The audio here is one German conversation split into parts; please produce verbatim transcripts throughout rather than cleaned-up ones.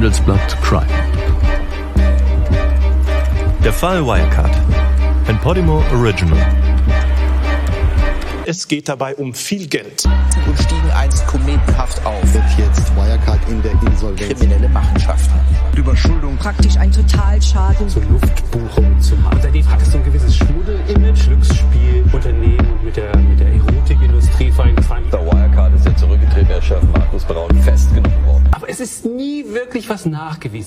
Handelsblatt Crime. Der Fall Wirecard. Ein Podimo Original. Es geht dabei um viel Geld. Und stiegen einst kometenhaft auf. Wird jetzt Wirecard in der Insolvenz. Kriminelle Machenschaften. Überschuldung. Praktisch ein Totalschaden. Zur Luftbuchung zu machen. Seitdem hat es so ein gewisses Schmuddel-Image. Glücksspielunternehmen und mit der, mit der Erotikindustrie voreingefahren. Der Wirecard ist der zurückgetretene Chef Markus Braun festgenommen worden. Aber es ist nie wirklich was nachgewiesen.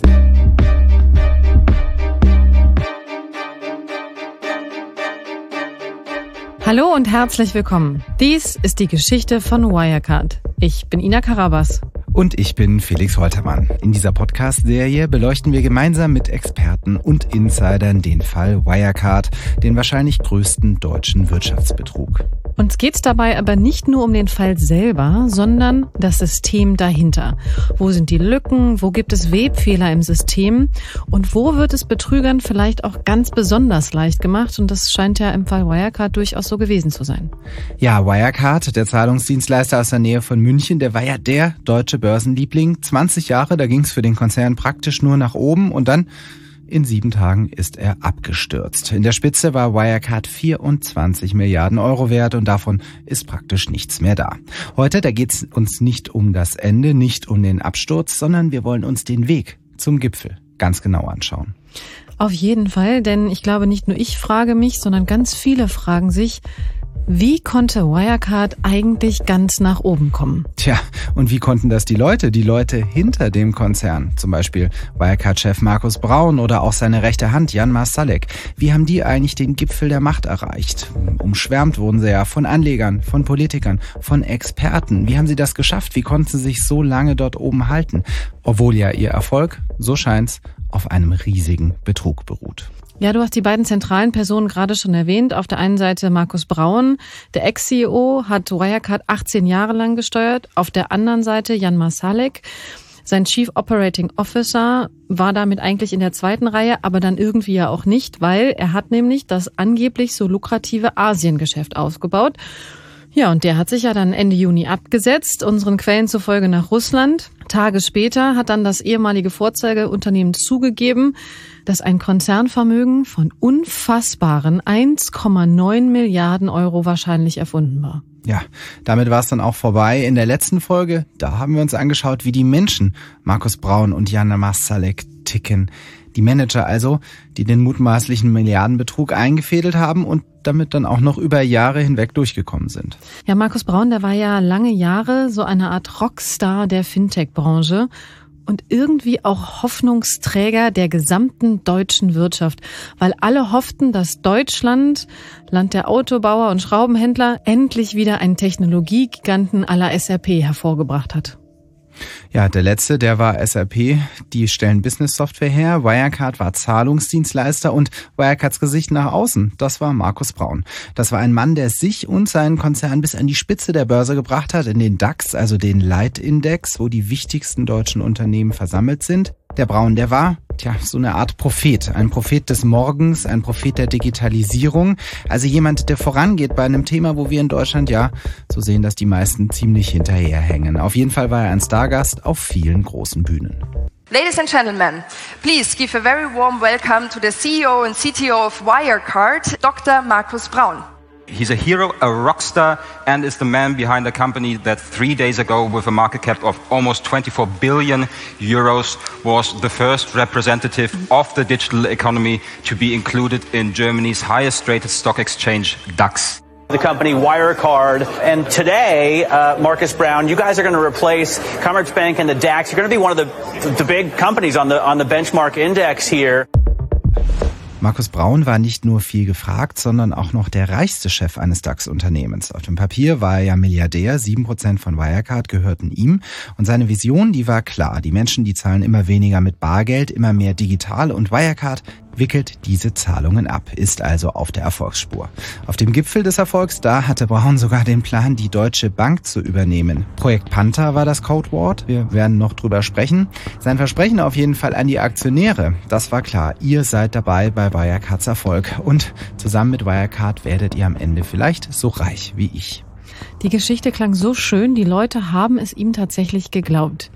Hallo und herzlich willkommen. Dies ist die Geschichte von Wirecard. Ich bin Ina Karabas. Und ich bin Felix Holtermann. In dieser Podcast-Serie beleuchten wir gemeinsam mit Experten und Insidern den Fall Wirecard, den wahrscheinlich größten deutschen Wirtschaftsbetrug. Uns geht's dabei aber nicht nur um den Fall selber, sondern das System dahinter. Wo sind die Lücken? Wo gibt es Webfehler im System? Und wo wird es Betrügern vielleicht auch ganz besonders leicht gemacht? Und das scheint ja im Fall Wirecard durchaus so gewesen zu sein. Ja, Wirecard, der Zahlungsdienstleister aus der Nähe von München, der war ja der deutsche Börsenliebling. zwanzig Jahre, da ging's für den Konzern praktisch nur nach oben und dann in sieben Tagen ist er abgestürzt. In der Spitze war Wirecard vierundzwanzig Milliarden Euro wert und davon ist praktisch nichts mehr da. Heute, da geht's uns nicht um das Ende, nicht um den Absturz, sondern wir wollen uns den Weg zum Gipfel ganz genau anschauen. Auf jeden Fall, denn ich glaube, nicht nur ich frage mich, sondern ganz viele fragen sich, wie konnte Wirecard eigentlich ganz nach oben kommen? Tja, und wie konnten das die Leute, die Leute hinter dem Konzern? Zum Beispiel Wirecard-Chef Markus Braun oder auch seine rechte Hand Jan Marsalek. Wie haben die eigentlich den Gipfel der Macht erreicht? Umschwärmt wurden sie ja von Anlegern, von Politikern, von Experten. Wie haben sie das geschafft? Wie konnten sie sich so lange dort oben halten? Obwohl ja ihr Erfolg, so scheint's, auf einem riesigen Betrug beruht. Ja, du hast die beiden zentralen Personen gerade schon erwähnt. Auf der einen Seite Markus Braun, der Ex-C E O, hat Wirecard achtzehn Jahre lang gesteuert. Auf der anderen Seite Jan Marsalek, sein Chief Operating Officer, war damit eigentlich in der zweiten Reihe, aber dann irgendwie ja auch nicht, weil er hat nämlich das angeblich so lukrative Asiengeschäft ausgebaut. Ja, und der hat sich ja dann Ende Juni abgesetzt, unseren Quellen zufolge nach Russland. Tage später hat dann das ehemalige Vorzeigeunternehmen zugegeben, dass ein Konzernvermögen von unfassbaren eins Komma neun Milliarden Euro wahrscheinlich erfunden war. Ja, damit war es dann auch vorbei. In der letzten Folge, da haben wir uns angeschaut, wie die Menschen Markus Braun und Jan Marsalek ticken. Die Manager also, die den mutmaßlichen Milliardenbetrug eingefädelt haben und damit dann auch noch über Jahre hinweg durchgekommen sind. Ja, Markus Braun, der war ja lange Jahre so eine Art Rockstar der Fintech-Branche und irgendwie auch Hoffnungsträger der gesamten deutschen Wirtschaft, weil alle hofften, dass Deutschland, Land der Autobauer und Schraubenhändler, endlich wieder einen Technologiegiganten à la S A P hervorgebracht hat. Ja, der letzte, der war S A P, die stellen Business-Software her, Wirecard war Zahlungsdienstleister und Wirecards Gesicht nach außen, das war Markus Braun. Das war ein Mann, der sich und seinen Konzern bis an die Spitze der Börse gebracht hat, in den DAX, also den Leitindex, wo die wichtigsten deutschen Unternehmen versammelt sind. Der Braun, der war, tja, so eine Art Prophet, ein Prophet des Morgens, ein Prophet der Digitalisierung, also jemand, der vorangeht bei einem Thema, wo wir in Deutschland ja so sehen, dass die meisten ziemlich hinterherhängen. Auf jeden Fall war er ein Stargast auf vielen großen Bühnen. Ladies and gentlemen, please give a very warm welcome to the C E O and C T O of Wirecard, Doctor Markus Braun. He's a hero, a rock star, and is the man behind a company that three days ago, with a market cap of almost twenty-four billion euros, was the first representative of the digital economy to be included in Germany's highest rated stock exchange, DAX. The company Wirecard, and today, uh, Markus Braun, you guys are going to replace Commerzbank and the DAX. You're going to be one of the, the big companies on the, on the benchmark index here. Markus Braun war nicht nur viel gefragt, sondern auch noch der reichste Chef eines DAX-Unternehmens. Auf dem Papier war er ja Milliardär, sieben Prozent von Wirecard gehörten ihm. Und seine Vision, die war klar. Die Menschen, die zahlen immer weniger mit Bargeld, immer mehr digital und Wirecard wickelt diese Zahlungen ab, ist also auf der Erfolgsspur. Auf dem Gipfel des Erfolgs, da hatte Braun sogar den Plan, die Deutsche Bank zu übernehmen. Projekt Panther war das Codewort, wir werden noch drüber sprechen. Sein Versprechen auf jeden Fall an die Aktionäre, das war klar, ihr seid dabei bei Wirecards Erfolg und zusammen mit Wirecard werdet ihr am Ende vielleicht so reich wie ich. Die Geschichte klang so schön, die Leute haben es ihm tatsächlich geglaubt.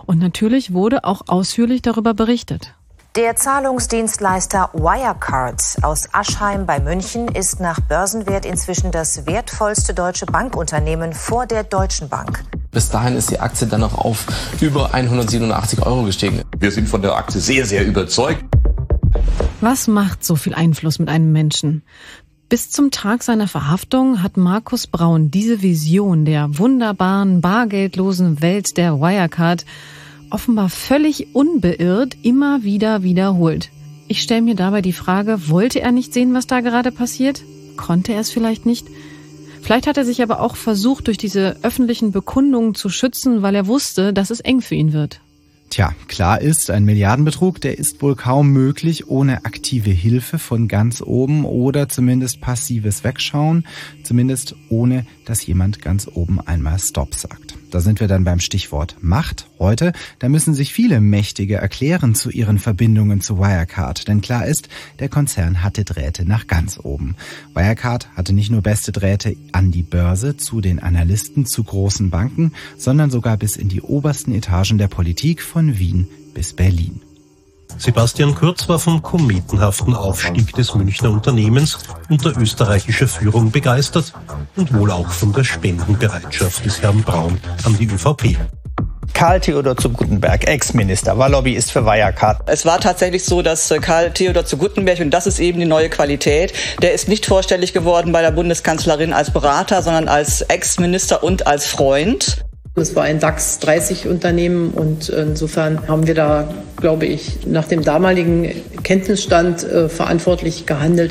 Und natürlich wurde auch ausführlich darüber berichtet. Der Zahlungsdienstleister Wirecard aus Aschheim bei München ist nach Börsenwert inzwischen das wertvollste deutsche Bankunternehmen vor der Deutschen Bank. Bis dahin ist die Aktie dann noch auf über hundertsiebenundachtzig Euro gestiegen. Wir sind von der Aktie sehr, sehr überzeugt. Was macht so viel Einfluss mit einem Menschen? Bis zum Tag seiner Verhaftung hat Markus Braun diese Vision der wunderbaren, bargeldlosen Welt der Wirecard offenbar völlig unbeirrt immer wieder wiederholt. Ich stelle mir dabei die Frage, wollte er nicht sehen, was da gerade passiert? Konnte er es vielleicht nicht? Vielleicht hat er sich aber auch versucht, durch diese öffentlichen Bekundungen zu schützen, weil er wusste, dass es eng für ihn wird. Tja, klar ist, ein Milliardenbetrug, der ist wohl kaum möglich ohne aktive Hilfe von ganz oben oder zumindest passives Wegschauen, zumindest ohne, dass jemand ganz oben einmal Stopp sagt. Da sind wir dann beim Stichwort Macht heute. Da müssen sich viele Mächtige erklären zu ihren Verbindungen zu Wirecard. Denn klar ist, der Konzern hatte Drähte nach ganz oben. Wirecard hatte nicht nur beste Drähte an die Börse, zu den Analysten, zu großen Banken, sondern sogar bis in die obersten Etagen der Politik von Wien bis Berlin. Sebastian Kurz war vom kometenhaften Aufstieg des Münchner Unternehmens unter österreichischer Führung begeistert und wohl auch von der Spendenbereitschaft des Herrn Braun an die ÖVP. Karl Theodor zu Guttenberg, Ex-Minister, war Lobbyist für Wirecard. Es war tatsächlich so, dass Karl Theodor zu Guttenberg, und das ist eben die neue Qualität, der ist nicht vorstellig geworden bei der Bundeskanzlerin als Berater, sondern als Ex-Minister und als Freund. Es war ein DAX dreißig Unternehmen und insofern haben wir da, glaube ich, nach dem damaligen Kenntnisstand äh, verantwortlich gehandelt.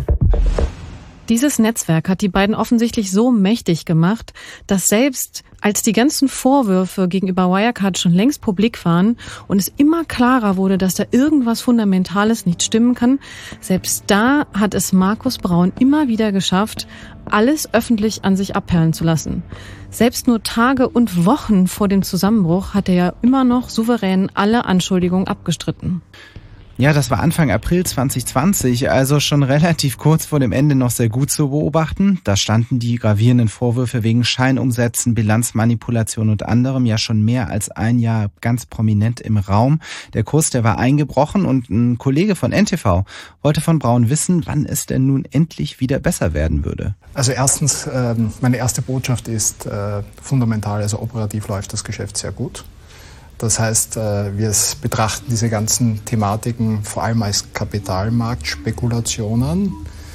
Dieses Netzwerk hat die beiden offensichtlich so mächtig gemacht, dass selbst als die ganzen Vorwürfe gegenüber Wirecard schon längst publik waren und es immer klarer wurde, dass da irgendwas Fundamentales nicht stimmen kann, selbst da hat es Markus Braun immer wieder geschafft, alles öffentlich an sich abperlen zu lassen. Selbst nur Tage und Wochen vor dem Zusammenbruch hat er ja immer noch souverän alle Anschuldigungen abgestritten. Ja, das war Anfang April zwanzig zwanzig, also schon relativ kurz vor dem Ende noch sehr gut zu beobachten. Da standen die gravierenden Vorwürfe wegen Scheinumsätzen, Bilanzmanipulation und anderem ja schon mehr als ein Jahr ganz prominent im Raum. Der Kurs, der war eingebrochen und ein Kollege von N T V wollte von Braun wissen, wann es denn nun endlich wieder besser werden würde. Also erstens, meine erste Botschaft ist fundamental, also operativ läuft das Geschäft sehr gut. Das heißt, wir betrachten diese ganzen Thematiken vor allem als Kapitalmarktspekulationen.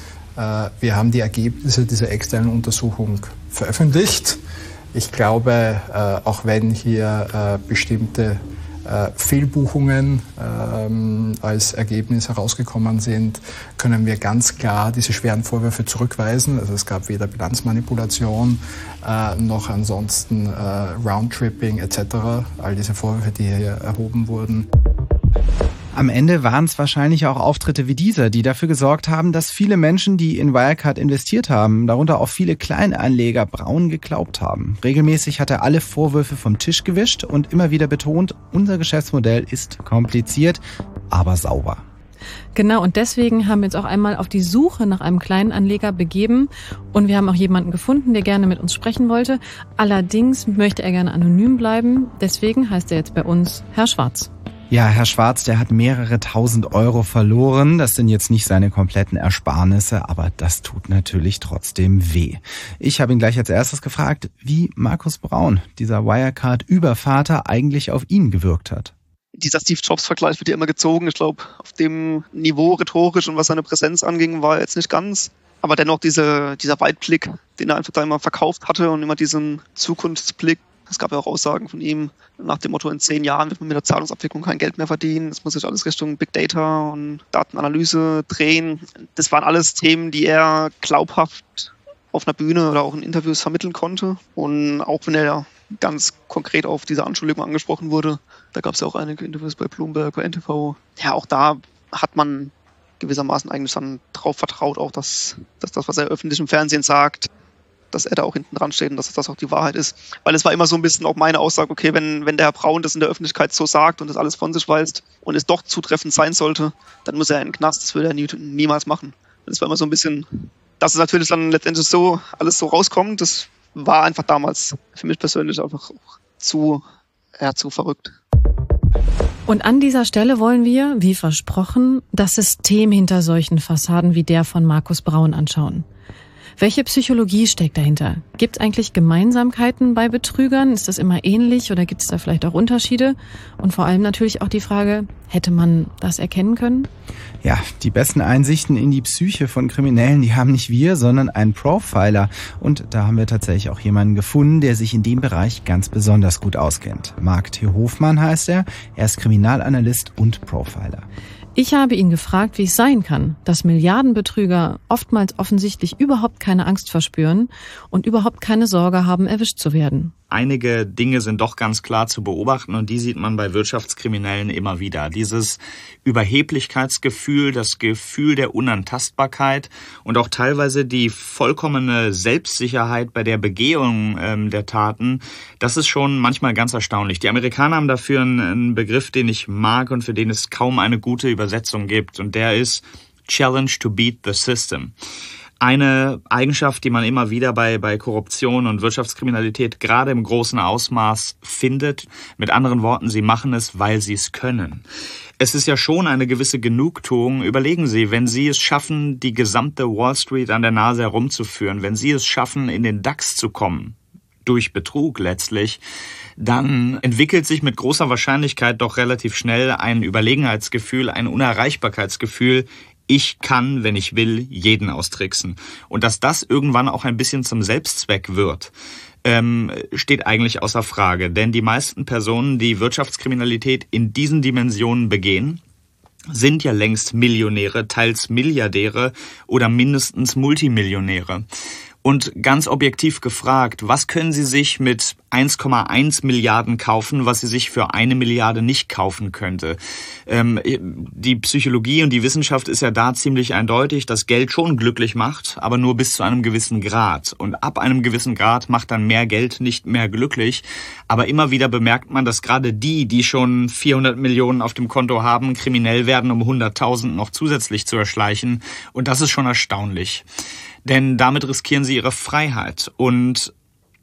Wir haben die Ergebnisse dieser externen Untersuchung veröffentlicht. Ich glaube, auch wenn hier bestimmte Fehlbuchungen als Ergebnis herausgekommen sind, können wir ganz klar diese schweren Vorwürfe zurückweisen. Also es gab weder Bilanzmanipulation noch ansonsten Roundtripping et cetera. All diese Vorwürfe, die hier erhoben wurden. Am Ende waren es wahrscheinlich auch Auftritte wie dieser, die dafür gesorgt haben, dass viele Menschen, die in Wirecard investiert haben, darunter auch viele Kleinanleger, Braun geglaubt haben. Regelmäßig hat er alle Vorwürfe vom Tisch gewischt und immer wieder betont, unser Geschäftsmodell ist kompliziert, aber sauber. Genau, und deswegen haben wir uns auch einmal auf die Suche nach einem kleinen Anleger begeben und wir haben auch jemanden gefunden, der gerne mit uns sprechen wollte. Allerdings möchte er gerne anonym bleiben, deswegen heißt er jetzt bei uns Herr Schwarz. Ja, Herr Schwarz, der hat mehrere tausend Euro verloren. Das sind jetzt nicht seine kompletten Ersparnisse, aber das tut natürlich trotzdem weh. Ich habe ihn gleich als erstes gefragt, wie Markus Braun, dieser Wirecard-Übervater, eigentlich auf ihn gewirkt hat. Dieser Steve Jobs-Vergleich wird ja immer gezogen. Ich glaube, auf dem Niveau rhetorisch und was seine Präsenz anging, war er jetzt nicht ganz. Aber dennoch diese, dieser Weitblick, den er einfach da immer verkauft hatte und immer diesen Zukunftsblick. Es gab ja auch Aussagen von ihm nach dem Motto, in zehn Jahren wird man mit der Zahlungsabwicklung kein Geld mehr verdienen. Es muss sich alles Richtung Big Data und Datenanalyse drehen. Das waren alles Themen, die er glaubhaft auf einer Bühne oder auch in Interviews vermitteln konnte. Und auch wenn er ganz konkret auf diese Anschuldigung angesprochen wurde, da gab es ja auch einige Interviews bei Bloomberg, bei N T V. Ja, auch da hat man gewissermaßen eigentlich dann drauf vertraut, auch dass, dass das, was er öffentlich im Fernsehen sagt, dass er da auch hinten dran steht und dass das auch die Wahrheit ist. Weil es war immer so ein bisschen auch meine Aussage, okay, wenn, wenn der Herr Braun das in der Öffentlichkeit so sagt und das alles von sich weist und es doch zutreffend sein sollte, dann muss er in den Knast, das würde er nie, niemals machen. Das war immer so ein bisschen, dass es natürlich dann letztendlich so alles so rauskommt, das war einfach damals für mich persönlich einfach auch zu, ja, zu verrückt. Und an dieser Stelle wollen wir, wie versprochen, das System hinter solchen Fassaden wie der von Markus Braun anschauen. Welche Psychologie steckt dahinter? Gibt es eigentlich Gemeinsamkeiten bei Betrügern? Ist das immer ähnlich oder gibt es da vielleicht auch Unterschiede? Und vor allem natürlich auch die Frage, hätte man das erkennen können? Ja, die besten Einsichten in die Psyche von Kriminellen, die haben nicht wir, sondern ein Profiler. Und da haben wir tatsächlich auch jemanden gefunden, der sich in dem Bereich ganz besonders gut auskennt. Marc T. Hofmann heißt er. Er ist Kriminalanalyst und Profiler. Ich habe ihn gefragt, wie es sein kann, dass Milliardenbetrüger oftmals offensichtlich überhaupt keine Angst verspüren und überhaupt keine Sorge haben, erwischt zu werden. Einige Dinge sind doch ganz klar zu beobachten und die sieht man bei Wirtschaftskriminellen immer wieder. Dieses Überheblichkeitsgefühl, das Gefühl der Unantastbarkeit und auch teilweise die vollkommene Selbstsicherheit bei der Begehung ähm, der Taten, das ist schon manchmal ganz erstaunlich. Die Amerikaner haben dafür einen, einen Begriff, den ich mag und für den es kaum eine gute Übersetzung gibt und der ist Challenge to beat the system. Eine Eigenschaft, die man immer wieder bei, bei Korruption und Wirtschaftskriminalität gerade im großen Ausmaß findet. Mit anderen Worten, sie machen es, weil sie es können. Es ist ja schon eine gewisse Genugtuung. Überlegen Sie, wenn Sie es schaffen, die gesamte Wall Street an der Nase herumzuführen, wenn Sie es schaffen, in den DAX zu kommen, durch Betrug letztlich, dann entwickelt sich mit großer Wahrscheinlichkeit doch relativ schnell ein Überlegenheitsgefühl, ein Unerreichbarkeitsgefühl. Ich kann, wenn ich will, jeden austricksen. Und dass das irgendwann auch ein bisschen zum Selbstzweck wird, ähm, steht eigentlich außer Frage. Denn die meisten Personen, die Wirtschaftskriminalität in diesen Dimensionen begehen, sind ja längst Millionäre, teils Milliardäre oder mindestens Multimillionäre. Und ganz objektiv gefragt, was können Sie sich mit eins Komma eins Milliarden kaufen, was Sie sich für eine Milliarde nicht kaufen könnte? Ähm, die Psychologie und die Wissenschaft ist ja da ziemlich eindeutig, dass Geld schon glücklich macht, aber nur bis zu einem gewissen Grad. Und ab einem gewissen Grad macht dann mehr Geld nicht mehr glücklich. Aber immer wieder bemerkt man, dass gerade die, die schon vierhundert Millionen auf dem Konto haben, kriminell werden, um hunderttausend noch zusätzlich zu erschleichen. Und das ist schon erstaunlich. Denn damit riskieren sie ihre Freiheit. Und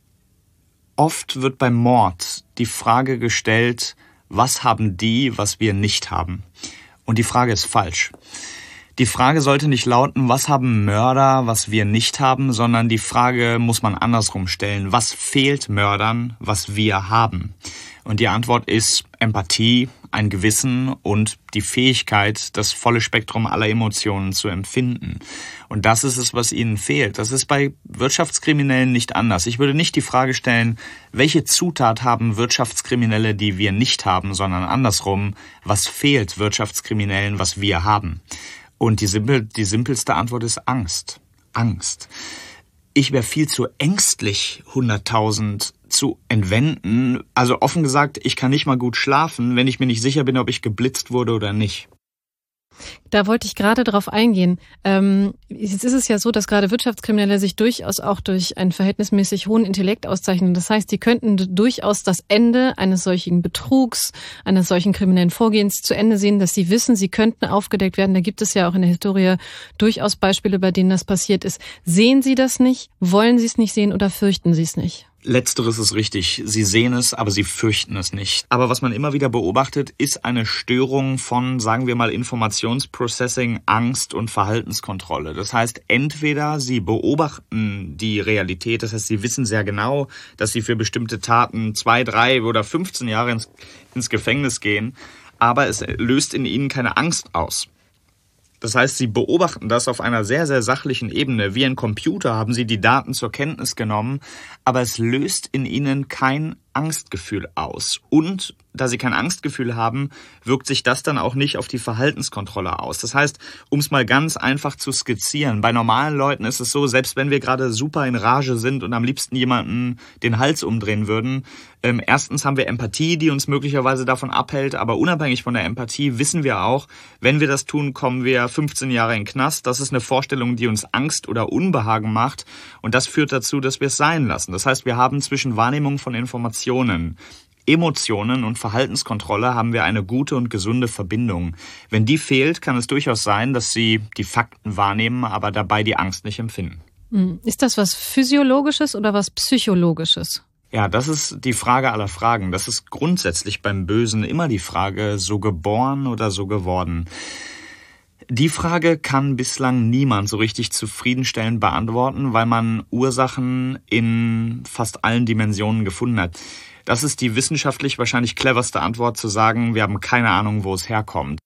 oft wird beim Mord die Frage gestellt, was haben die, was wir nicht haben? Und die Frage ist falsch. Die Frage sollte nicht lauten, was haben Mörder, was wir nicht haben, sondern die Frage muss man andersrum stellen. Was fehlt Mördern, was wir haben? Und die Antwort ist Empathie, ein Gewissen und die Fähigkeit, das volle Spektrum aller Emotionen zu empfinden. Und das ist es, was ihnen fehlt. Das ist bei Wirtschaftskriminellen nicht anders. Ich würde nicht die Frage stellen, welche Zutat haben Wirtschaftskriminelle, die wir nicht haben, sondern andersrum, was fehlt Wirtschaftskriminellen, was wir haben? Und die, simpel, die simpelste Antwort ist Angst. Angst. Ich wäre viel zu ängstlich, hunderttausend zu entwenden. Also offen gesagt, ich kann nicht mal gut schlafen, wenn ich mir nicht sicher bin, ob ich geblitzt wurde oder nicht. Da wollte ich gerade drauf eingehen. Ähm, jetzt ist es ja so, dass gerade Wirtschaftskriminelle sich durchaus auch durch einen verhältnismäßig hohen Intellekt auszeichnen. Das heißt, die könnten durchaus das Ende eines solchen Betrugs, eines solchen kriminellen Vorgehens zu Ende sehen, dass sie wissen, sie könnten aufgedeckt werden. Da gibt es ja auch in der Historie durchaus Beispiele, bei denen das passiert ist. Sehen Sie das nicht? Wollen Sie es nicht sehen oder fürchten Sie es nicht? Letzteres ist richtig. Sie sehen es, aber sie fürchten es nicht. Aber was man immer wieder beobachtet, ist eine Störung von, sagen wir mal, Informationsprocessing, Angst und Verhaltenskontrolle. Das heißt, entweder sie beobachten die Realität, das heißt, sie wissen sehr genau, dass sie für bestimmte Taten zwei, drei oder fünfzehn Jahre ins, ins Gefängnis gehen, aber es löst in ihnen keine Angst aus. Das heißt, sie beobachten das auf einer sehr, sehr sachlichen Ebene. Wie ein Computer haben sie die Daten zur Kenntnis genommen, aber es löst in ihnen kein Angstgefühl aus. Und da sie kein Angstgefühl haben, wirkt sich das dann auch nicht auf die Verhaltenskontrolle aus. Das heißt, um es mal ganz einfach zu skizzieren, bei normalen Leuten ist es so, selbst wenn wir gerade super in Rage sind und am liebsten jemanden den Hals umdrehen würden, ähm, erstens haben wir Empathie, die uns möglicherweise davon abhält, aber unabhängig von der Empathie wissen wir auch, wenn wir das tun, kommen wir fünfzehn Jahre in den Knast. Das ist eine Vorstellung, die uns Angst oder Unbehagen macht und das führt dazu, dass wir es sein lassen. Das heißt, wir haben zwischen Wahrnehmung von Informationen, Emotionen und Verhaltenskontrolle haben wir eine gute und gesunde Verbindung. Wenn die fehlt, kann es durchaus sein, dass Sie die Fakten wahrnehmen, aber dabei die Angst nicht empfinden. Ist das was Physiologisches oder was Psychologisches? Ja, das ist die Frage aller Fragen. Das ist grundsätzlich beim Bösen immer die Frage, so geboren oder so geworden. Die Frage kann bislang niemand so richtig zufriedenstellend beantworten, weil man Ursachen in fast allen Dimensionen gefunden hat. Das ist die wissenschaftlich wahrscheinlich cleverste Antwort, zu sagen, wir haben keine Ahnung, wo es herkommt.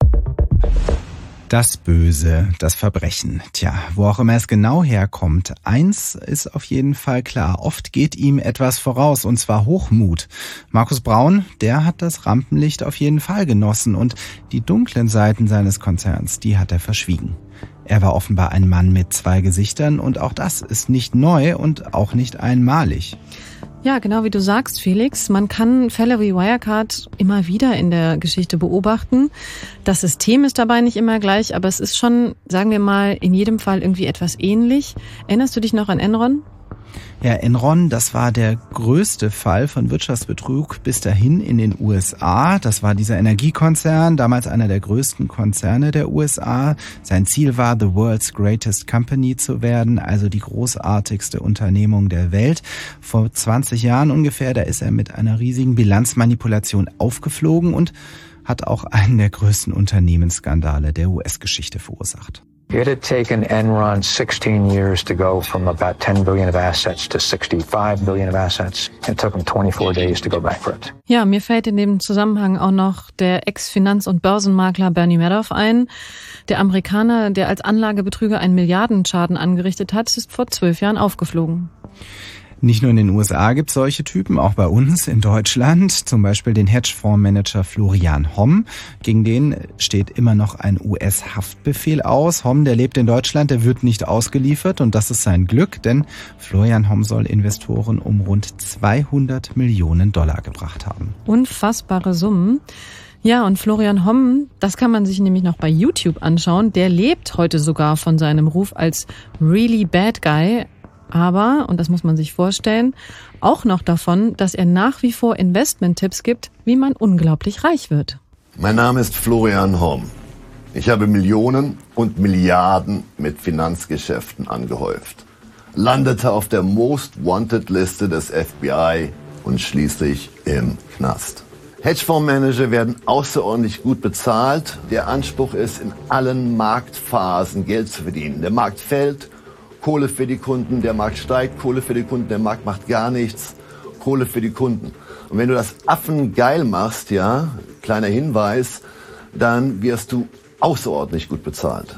Das Böse, das Verbrechen. Tja, wo auch immer es genau herkommt. Eins ist auf jeden Fall klar. Oft geht ihm etwas voraus, und zwar Hochmut. Markus Braun, der hat das Rampenlicht auf jeden Fall genossen, und die dunklen Seiten seines Konzerns, die hat er verschwiegen. Er war offenbar ein Mann mit zwei Gesichtern, und auch das ist nicht neu und auch nicht einmalig. Ja, genau wie du sagst, Felix. Man kann Fälle wie Wirecard immer wieder in der Geschichte beobachten. Das System ist dabei nicht immer gleich, aber es ist schon, sagen wir mal, in jedem Fall irgendwie etwas ähnlich. Erinnerst du dich noch an Enron? Ja, Enron, das war der größte Fall von Wirtschaftsbetrug bis dahin in den U S A. Das war dieser Energiekonzern, damals einer der größten Konzerne der U S A. Sein Ziel war, the world's greatest company zu werden, also die großartigste Unternehmung der Welt. Vor zwanzig Jahren ungefähr, da ist er mit einer riesigen Bilanzmanipulation aufgeflogen und hat auch einen der größten Unternehmensskandale der U S-Geschichte verursacht. It had taken Enron sixteen years to go from about ten billion of assets to sixty-five billion of assets. It took them twenty-four days to go bankrupt. Ja, mir fällt in dem Zusammenhang auch noch der Ex-Finanz- und Börsenmakler Bernie Madoff ein. Der Amerikaner, der als Anlagebetrüger einen Milliardenschaden angerichtet hat, ist vor zwölf Jahren aufgeflogen. Nicht nur in den U S A gibt es solche Typen, auch bei uns in Deutschland. Zum Beispiel den Hedgefondsmanager Florian Homm. Gegen den steht immer noch ein U S-Haftbefehl aus. Homm, der lebt in Deutschland, der wird nicht ausgeliefert, und das ist sein Glück, denn Florian Homm soll Investoren um rund zweihundert Millionen Dollar gebracht haben. Unfassbare Summen. Ja, und Florian Homm, das kann man sich nämlich noch bei YouTube anschauen. Der lebt heute sogar von seinem Ruf als really bad guy. Aber, und das muss man sich vorstellen, auch noch davon, dass er nach wie vor Investment-Tipps gibt, wie man unglaublich reich wird. Mein Name ist Florian Homm. Ich habe Millionen und Milliarden mit Finanzgeschäften angehäuft, landete auf der Most Wanted Liste des F B I und schließlich im Knast. Hedgefondsmanager werden außerordentlich gut bezahlt. Der Anspruch ist, in allen Marktphasen Geld zu verdienen. Der Markt fällt, Kohle für die Kunden, der Markt steigt, Kohle für die Kunden, der Markt macht gar nichts, Kohle für die Kunden. Und wenn du das affengeil machst, ja, kleiner Hinweis, dann wirst du außerordentlich gut bezahlt.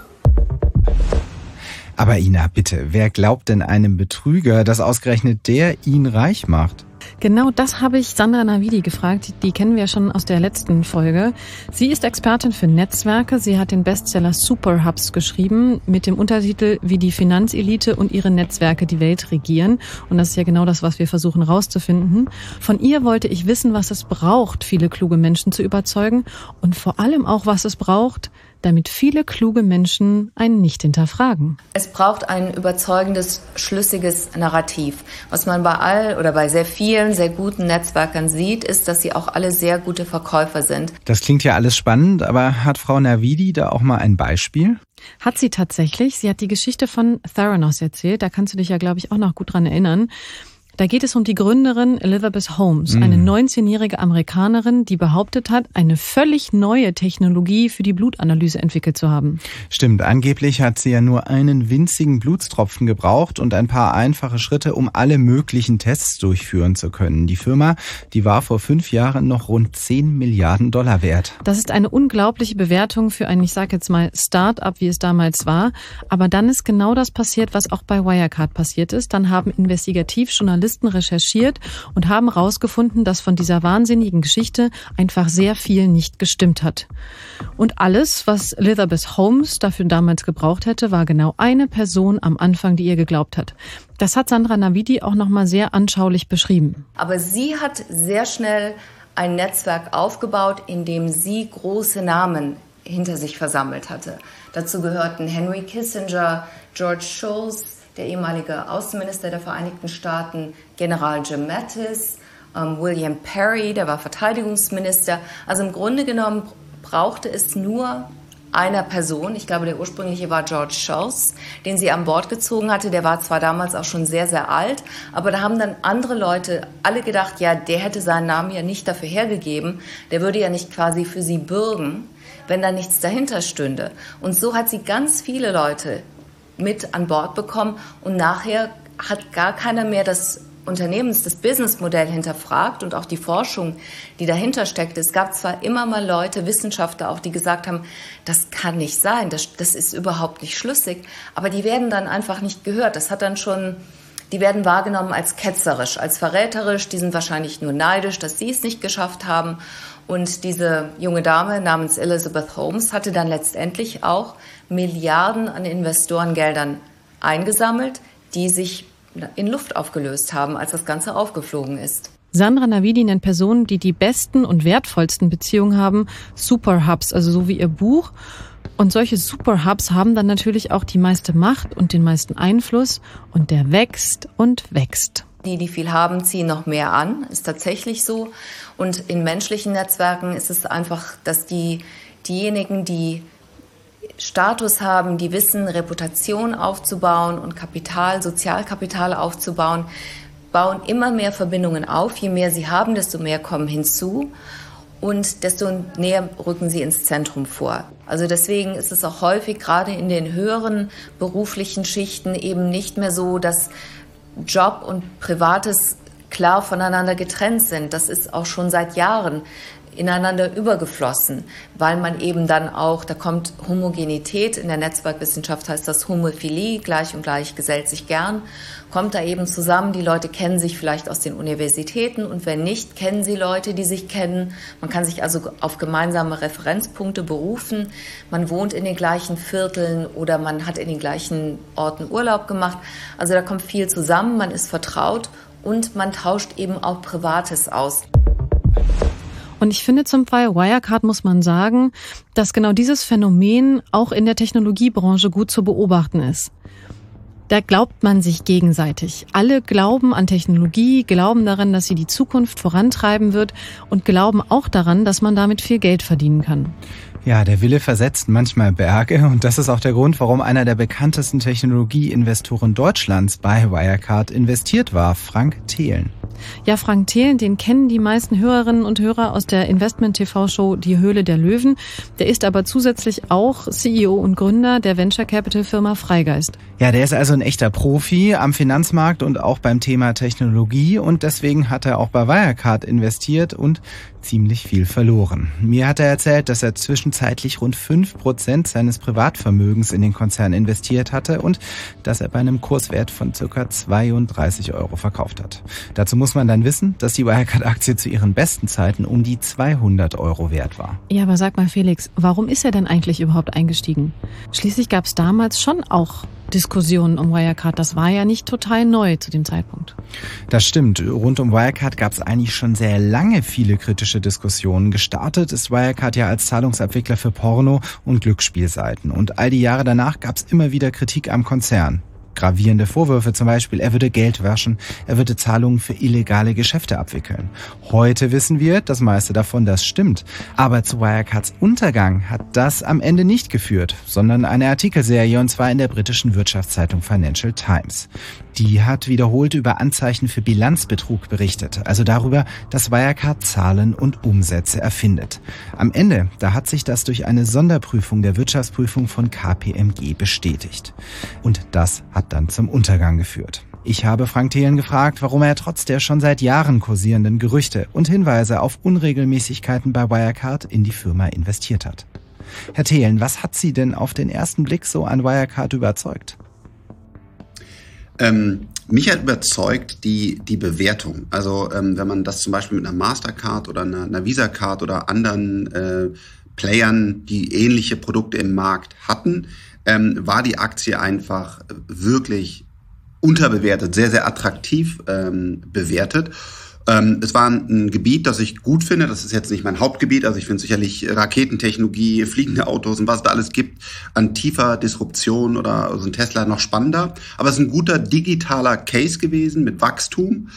Aber Ina, bitte, wer glaubt denn einem Betrüger, dass ausgerechnet der ihn reich macht? Genau das habe ich Sandra Navidi gefragt. Die kennen wir ja schon aus der letzten Folge. Sie ist Expertin für Netzwerke. Sie hat den Bestseller Superhubs geschrieben mit dem Untertitel Wie die Finanzelite und ihre Netzwerke die Welt regieren. Und das ist ja genau das, was wir versuchen rauszufinden. Von ihr wollte ich wissen, was es braucht, viele kluge Menschen zu überzeugen, und vor allem auch, was es braucht, damit viele kluge Menschen einen nicht hinterfragen. Es braucht ein überzeugendes, schlüssiges Narrativ. Was man bei all oder bei sehr vielen, sehr guten Netzwerkern sieht, ist, dass sie auch alle sehr gute Verkäufer sind. Das klingt ja alles spannend, aber hat Frau Navidi da auch mal ein Beispiel? Hat sie tatsächlich. Sie hat die Geschichte von Theranos erzählt. Da kannst du dich ja, glaube ich, auch noch gut dran erinnern. Da geht es um die Gründerin Elizabeth Holmes, eine neunzehnjährige Amerikanerin, die behauptet hat, eine völlig neue Technologie für die Blutanalyse entwickelt zu haben. Stimmt, angeblich hat sie ja nur einen winzigen Blutstropfen gebraucht und ein paar einfache Schritte, um alle möglichen Tests durchführen zu können. Die Firma, die war vor fünf Jahren noch rund zehn Milliarden Dollar wert. Das ist eine unglaubliche Bewertung für ein, ich sage jetzt mal, Start-up, wie es damals war. Aber dann ist genau das passiert, was auch bei Wirecard passiert ist. Dann haben Investigativjournalisten recherchiert und haben herausgefunden, dass von dieser wahnsinnigen Geschichte einfach sehr viel nicht gestimmt hat. Und alles, was Elizabeth Holmes dafür damals gebraucht hätte, war genau eine Person am Anfang, die ihr geglaubt hat. Das hat Sandra Navidi auch nochmal sehr anschaulich beschrieben. Aber sie hat sehr schnell ein Netzwerk aufgebaut, in dem sie große Namen hinter sich versammelt hatte. Dazu gehörten Henry Kissinger, George Shultz, der ehemalige Außenminister der Vereinigten Staaten, General Jim Mattis, ähm, William Perry, der war Verteidigungsminister. Also im Grunde genommen brauchte es nur einer Person. Ich glaube, der ursprüngliche war George Shultz, den sie an Bord gezogen hatte. Der war zwar damals auch schon sehr, sehr alt, aber da haben dann andere Leute alle gedacht, ja, der hätte seinen Namen ja nicht dafür hergegeben, der würde ja nicht quasi für sie bürgen, wenn da nichts dahinter stünde. Und so hat sie ganz viele Leute mit an Bord bekommen und nachher hat gar keiner mehr das Unternehmens, das Businessmodell hinterfragt und auch die Forschung, die dahinter steckt. Es gab zwar immer mal Leute, Wissenschaftler auch, die gesagt haben, das kann nicht sein, das, das ist überhaupt nicht schlüssig, aber die werden dann einfach nicht gehört. Das hat dann schon, die werden wahrgenommen als ketzerisch, als verräterisch, die sind wahrscheinlich nur neidisch, dass sie es nicht geschafft haben. Und diese junge Dame namens Elizabeth Holmes hatte dann letztendlich auch Milliarden an Investorengeldern eingesammelt, die sich in Luft aufgelöst haben, als das Ganze aufgeflogen ist. Sandra Navidi nennt Personen, die die besten und wertvollsten Beziehungen haben, Superhubs, also so wie ihr Buch. Und solche Superhubs haben dann natürlich auch die meiste Macht und den meisten Einfluss und der wächst und wächst. Die, die viel haben, ziehen noch mehr an, ist tatsächlich so. Und in menschlichen Netzwerken ist es einfach, dass die, diejenigen, die Status haben, die wissen, Reputation aufzubauen und Kapital, Sozialkapital aufzubauen, bauen immer mehr Verbindungen auf. Je mehr sie haben, desto mehr kommen hinzu und desto näher rücken sie ins Zentrum vor. Also deswegen ist es auch häufig, gerade in den höheren beruflichen Schichten, eben nicht mehr so, dass Job und Privates klar voneinander getrennt sind. Das ist auch schon seit Jahren ineinander übergeflossen, weil man eben dann auch, da kommt Homogenität, in der Netzwerkwissenschaft heißt das Homophilie, gleich und gleich gesellt sich gern, kommt da eben zusammen, die Leute kennen sich vielleicht aus den Universitäten und wenn nicht, kennen sie Leute, die sich kennen. Man kann sich also auf gemeinsame Referenzpunkte berufen, man wohnt in den gleichen Vierteln oder man hat in den gleichen Orten Urlaub gemacht. Also da kommt viel zusammen, man ist vertraut und man tauscht eben auch Privates aus. Und ich finde zum Fall Wirecard muss man sagen, dass genau dieses Phänomen auch in der Technologiebranche gut zu beobachten ist. Da glaubt man sich gegenseitig. Alle glauben an Technologie, glauben daran, dass sie die Zukunft vorantreiben wird und glauben auch daran, dass man damit viel Geld verdienen kann. Ja, der Wille versetzt manchmal Berge und das ist auch der Grund, warum einer der bekanntesten Technologieinvestoren Deutschlands bei Wirecard investiert war, Frank Thelen. Ja, Frank Thelen, den kennen die meisten Hörerinnen und Hörer aus der Investment-T V-Show Die Höhle der Löwen. Der ist aber zusätzlich auch C E O und Gründer der Venture-Capital-Firma Freigeist. Ja, der ist also ein echter Profi am Finanzmarkt und auch beim Thema Technologie und deswegen hat er auch bei Wirecard investiert und ziemlich viel verloren. Mir hat er erzählt, dass er zwischenzeitlich rund fünf Prozent seines Privatvermögens in den Konzern investiert hatte und dass er bei einem Kurswert von ca. zweiunddreißig Euro verkauft hat. Dazu muss man dann wissen, dass die Wirecard-Aktie zu ihren besten Zeiten um die zweihundert Euro wert war. Ja, aber sag mal Felix, warum ist er denn eigentlich überhaupt eingestiegen? Schließlich gab es damals schon auch Diskussionen um Wirecard. Das war ja nicht total neu zu dem Zeitpunkt. Das stimmt. Rund um Wirecard gab es eigentlich schon sehr lange viele kritische Diskussionen. Gestartet ist Wirecard ja als Zahlungsabwickler für Porno- und Glücksspielseiten. Und all die Jahre danach gab es immer wieder Kritik am Konzern. Gravierende Vorwürfe zum Beispiel, er würde Geld waschen, er würde Zahlungen für illegale Geschäfte abwickeln. Heute wissen wir, das meiste davon, das stimmt. Aber zu Wirecards Untergang hat das am Ende nicht geführt, sondern eine Artikelserie, und zwar in der britischen Wirtschaftszeitung Financial Times. Die hat wiederholt über Anzeichen für Bilanzbetrug berichtet, also darüber, dass Wirecard Zahlen und Umsätze erfindet. Am Ende, da hat sich das durch eine Sonderprüfung der Wirtschaftsprüfung von K P M G bestätigt. Und das hat dann zum Untergang geführt. Ich habe Frank Thelen gefragt, warum er trotz der schon seit Jahren kursierenden Gerüchte und Hinweise auf Unregelmäßigkeiten bei Wirecard in die Firma investiert hat. Herr Thelen, was hat Sie denn auf den ersten Blick so an Wirecard überzeugt? Ähm, mich hat überzeugt die, die Bewertung. Also ähm, wenn man das zum Beispiel mit einer Mastercard oder einer, einer Visa-Card oder anderen äh, Playern, die ähnliche Produkte im Markt hatten, ähm, war die Aktie einfach wirklich unterbewertet, sehr, sehr attraktiv ähm, bewertet. Ähm, es war ein, ein Gebiet, das ich gut finde. Das ist jetzt nicht mein Hauptgebiet. Also ich finde sicherlich Raketentechnologie, fliegende Autos und was es da alles gibt an tiefer Disruption oder so ein Tesla noch spannender. Aber es ist ein guter digitaler Case gewesen mit Wachstum.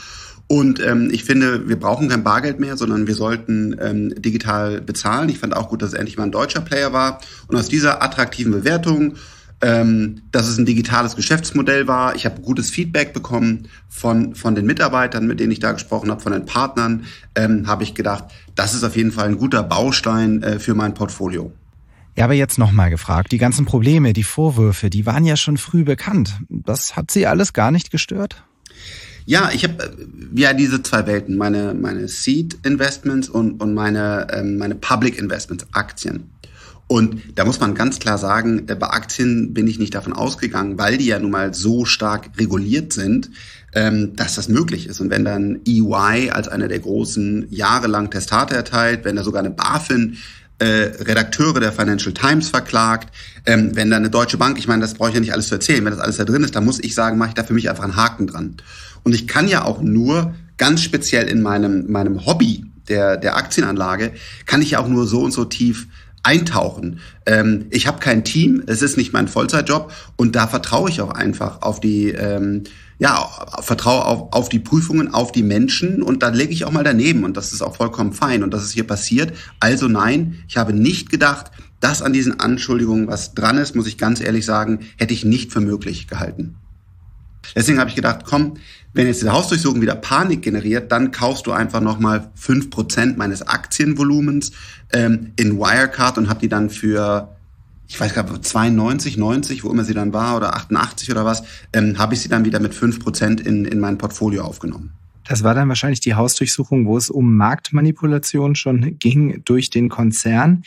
Und ähm, ich finde, wir brauchen kein Bargeld mehr, sondern wir sollten ähm, digital bezahlen. Ich fand auch gut, dass es endlich mal ein deutscher Player war. Und aus dieser attraktiven Bewertung, ähm, dass es ein digitales Geschäftsmodell war, ich habe gutes Feedback bekommen von von den Mitarbeitern, mit denen ich da gesprochen habe, von den Partnern, ähm, habe ich gedacht, das ist auf jeden Fall ein guter Baustein äh, für mein Portfolio. Ja, aber jetzt nochmal gefragt, die ganzen Probleme, die Vorwürfe, die waren ja schon früh bekannt. Das hat Sie alles gar nicht gestört? Ja, ich habe ja diese zwei Welten, meine meine Seed Investments und und meine ähm, meine Public Investments, Aktien. Und da muss man ganz klar sagen, bei Aktien bin ich nicht davon ausgegangen, weil die ja nun mal so stark reguliert sind, ähm, dass das möglich ist. Und wenn dann E Y als einer der großen jahrelang Testate erteilt, wenn da sogar eine BaFin Äh, Redakteure der Financial Times verklagt, ähm, wenn da eine Deutsche Bank, ich meine, das brauche ich ja nicht alles zu erzählen, wenn das alles da drin ist, dann muss ich sagen, mache ich da für mich einfach einen Haken dran. Und ich kann ja auch nur ganz speziell in meinem meinem Hobby der der Aktienanlage, kann ich ja auch nur so und so tief eintauchen. Ähm, ich habe kein Team, es ist nicht mein Vollzeitjob und da vertraue ich auch einfach auf die ähm, ja, vertraue auf, auf die Prüfungen, auf die Menschen und da lege ich auch mal daneben und das ist auch vollkommen fein und das ist hier passiert. Also nein, ich habe nicht gedacht, dass an diesen Anschuldigungen was dran ist, muss ich ganz ehrlich sagen, hätte ich nicht für möglich gehalten. Deswegen habe ich gedacht, komm, wenn jetzt die Hausdurchsuchung wieder Panik generiert, dann kaufst du einfach nochmal fünf Prozent meines Aktienvolumens ähm, in Wirecard und hab die dann für, ich weiß gar nicht, zweiundneunzig, neunzig, wo immer sie dann war, oder achtundachtzig oder was, ähm, habe ich sie dann wieder mit fünf Prozent in, in mein Portfolio aufgenommen. Das war dann wahrscheinlich die Hausdurchsuchung, wo es um Marktmanipulation schon ging durch den Konzern.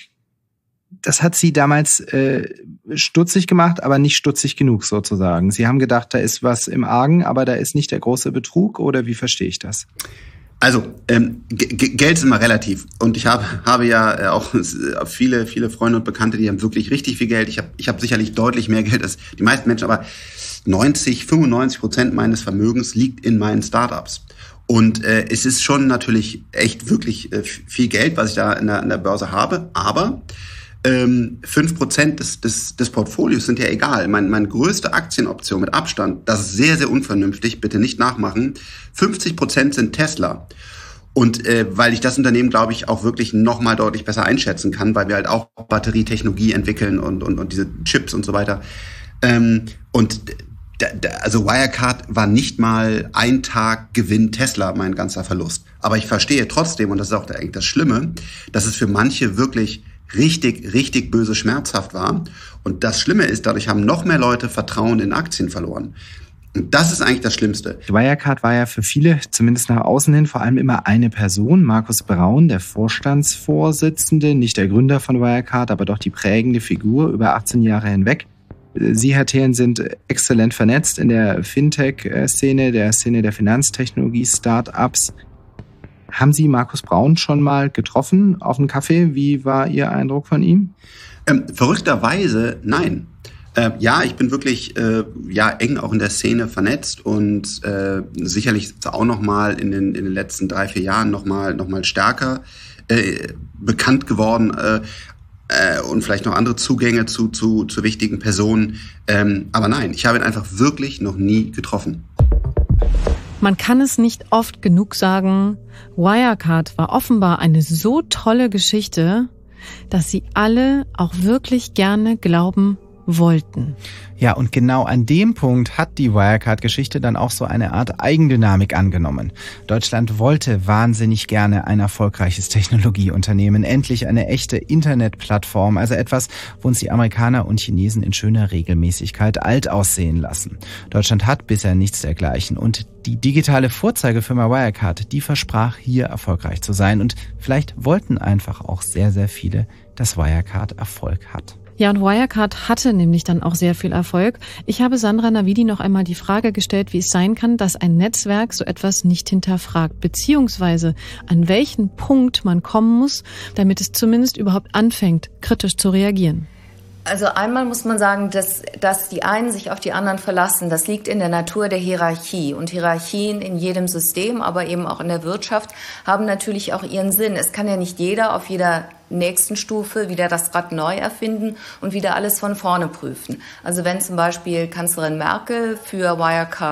Das hat Sie damals äh, stutzig gemacht, aber nicht stutzig genug sozusagen. Sie haben gedacht, da ist was im Argen, aber da ist nicht der große Betrug, oder wie verstehe ich das? Also ähm, G- G- Geld ist immer relativ und ich habe habe ja auch viele viele Freunde und Bekannte, die haben wirklich richtig viel Geld. Ich habe ich habe sicherlich deutlich mehr Geld als die meisten Menschen, aber neunzig, fünfundneunzig Prozent meines Vermögens liegt in meinen Startups. Und äh, es ist schon natürlich echt wirklich äh, viel Geld, was ich da in der, in der Börse habe, aber Ähm, fünf Prozent des, des, des Portfolios sind ja egal. Mein, meine größte Aktienoption mit Abstand, das ist sehr, sehr unvernünftig, bitte nicht nachmachen, fünfzig Prozent sind Tesla. Und äh, weil ich das Unternehmen, glaube ich, auch wirklich noch mal deutlich besser einschätzen kann, weil wir halt auch Batterietechnologie entwickeln und, und, und diese Chips und so weiter. Ähm, und da, da, also Wirecard war nicht mal ein Tag Gewinn Tesla, mein ganzer Verlust. Aber ich verstehe trotzdem, und das ist auch eigentlich das Schlimme, dass es für manche wirklich richtig, richtig böse schmerzhaft war. Und das Schlimme ist, dadurch haben noch mehr Leute Vertrauen in Aktien verloren. Und das ist eigentlich das Schlimmste. Wirecard war ja für viele, zumindest nach außen hin, vor allem immer eine Person. Markus Braun, der Vorstandsvorsitzende, nicht der Gründer von Wirecard, aber doch die prägende Figur über achtzehn Jahre hinweg. Sie, Herr Thelen, sind exzellent vernetzt in der Fintech-Szene, der Szene der Finanztechnologie-Startups. Haben Sie Markus Braun schon mal getroffen auf einen Kaffee? Wie war Ihr Eindruck von ihm? Ähm, verrückterweise nein. Äh, ja, ich bin wirklich äh, ja eng auch in der Szene vernetzt und äh, sicherlich auch noch mal in den in den letzten drei vier Jahren noch mal noch mal stärker äh, bekannt geworden äh, äh, und vielleicht noch andere Zugänge zu zu zu wichtigen Personen. Ähm, aber nein, ich habe ihn einfach wirklich noch nie getroffen. Man kann es nicht oft genug sagen, Wirecard war offenbar eine so tolle Geschichte, dass sie alle auch wirklich gerne glauben wollten. Ja, und genau an dem Punkt hat die Wirecard-Geschichte dann auch so eine Art Eigendynamik angenommen. Deutschland wollte wahnsinnig gerne ein erfolgreiches Technologieunternehmen, endlich eine echte Internetplattform, also etwas, wo uns die Amerikaner und Chinesen in schöner Regelmäßigkeit alt aussehen lassen. Deutschland hat bisher nichts dergleichen und die digitale Vorzeigefirma Wirecard, die versprach hier erfolgreich zu sein und vielleicht wollten einfach auch sehr, sehr viele, dass Wirecard Erfolg hat. Ja, und Wirecard hatte nämlich dann auch sehr viel Erfolg. Ich habe Sandra Navidi noch einmal die Frage gestellt, wie es sein kann, dass ein Netzwerk so etwas nicht hinterfragt, beziehungsweise an welchen Punkt man kommen muss, damit es zumindest überhaupt anfängt, kritisch zu reagieren. Also einmal muss man sagen, dass, dass die einen sich auf die anderen verlassen. Das liegt in der Natur der Hierarchie. Und Hierarchien in jedem System, aber eben auch in der Wirtschaft, haben natürlich auch ihren Sinn. Es kann ja nicht jeder auf jeder nächsten Stufe wieder das Rad neu erfinden und wieder alles von vorne prüfen. Also wenn zum Beispiel Kanzlerin Merkel für Wirecard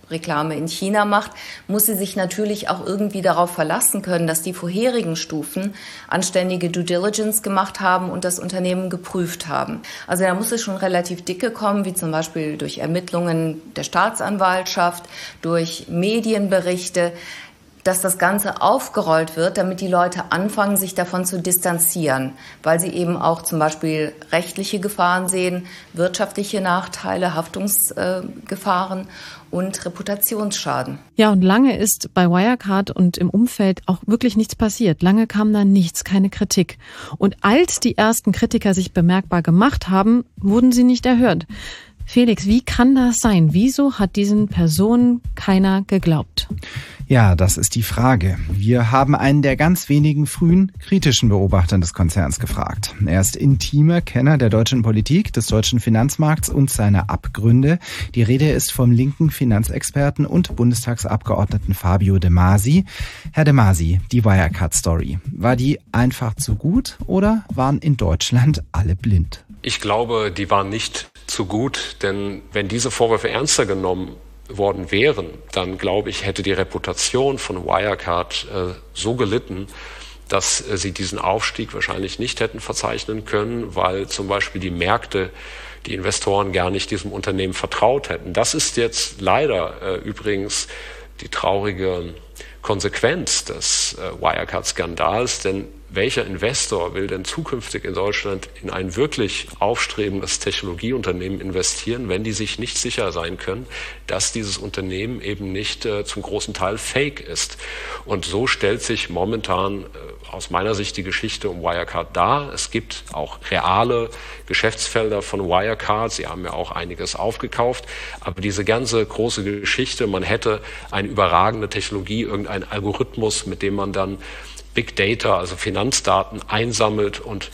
Reklame in China macht, muss sie sich natürlich auch irgendwie darauf verlassen können, dass die vorherigen Stufen anständige Due Diligence gemacht haben und das Unternehmen geprüft haben. Also da muss es schon relativ dicke kommen, wie zum Beispiel durch Ermittlungen der Staatsanwaltschaft, durch Medienberichte, dass das Ganze aufgerollt wird, damit die Leute anfangen, sich davon zu distanzieren, weil sie eben auch zum Beispiel rechtliche Gefahren sehen, wirtschaftliche Nachteile, Haftungsgefahren und Reputationsschaden. Ja, und lange ist bei Wirecard und im Umfeld auch wirklich nichts passiert. Lange kam da nichts, keine Kritik. Und als die ersten Kritiker sich bemerkbar gemacht haben, wurden sie nicht erhört. Felix, wie kann das sein? Wieso hat diesen Personen keiner geglaubt? Ja, das ist die Frage. Wir haben einen der ganz wenigen frühen kritischen Beobachter des Konzerns gefragt. Er ist intimer Kenner der deutschen Politik, des deutschen Finanzmarkts und seiner Abgründe. Die Rede ist vom linken Finanzexperten und Bundestagsabgeordneten Fabio De Masi. Herr De Masi, die Wirecard-Story, war die einfach zu gut oder waren in Deutschland alle blind? Ich glaube, die waren nicht zu gut, denn wenn diese Vorwürfe ernster genommen worden wären, dann glaube ich, hätte die Reputation von Wirecard äh, so gelitten, dass äh, sie diesen Aufstieg wahrscheinlich nicht hätten verzeichnen können, weil zum Beispiel die Märkte, die Investoren gar nicht diesem Unternehmen vertraut hätten. Das ist jetzt leider äh, übrigens die traurige Konsequenz des äh, Wirecard-Skandals, denn welcher Investor will denn zukünftig in Deutschland in ein wirklich aufstrebendes Technologieunternehmen investieren, wenn die sich nicht sicher sein können, dass dieses Unternehmen eben nicht äh, zum großen Teil fake ist? Und so stellt sich momentan äh, aus meiner Sicht die Geschichte um Wirecard dar. Es gibt auch reale Geschäftsfelder von Wirecard. Sie haben ja auch einiges aufgekauft. Aber diese ganze große Geschichte, man hätte eine überragende Technologie, irgendeinen Algorithmus, mit dem man dann Big Data, also Finanzdaten, einsammelt und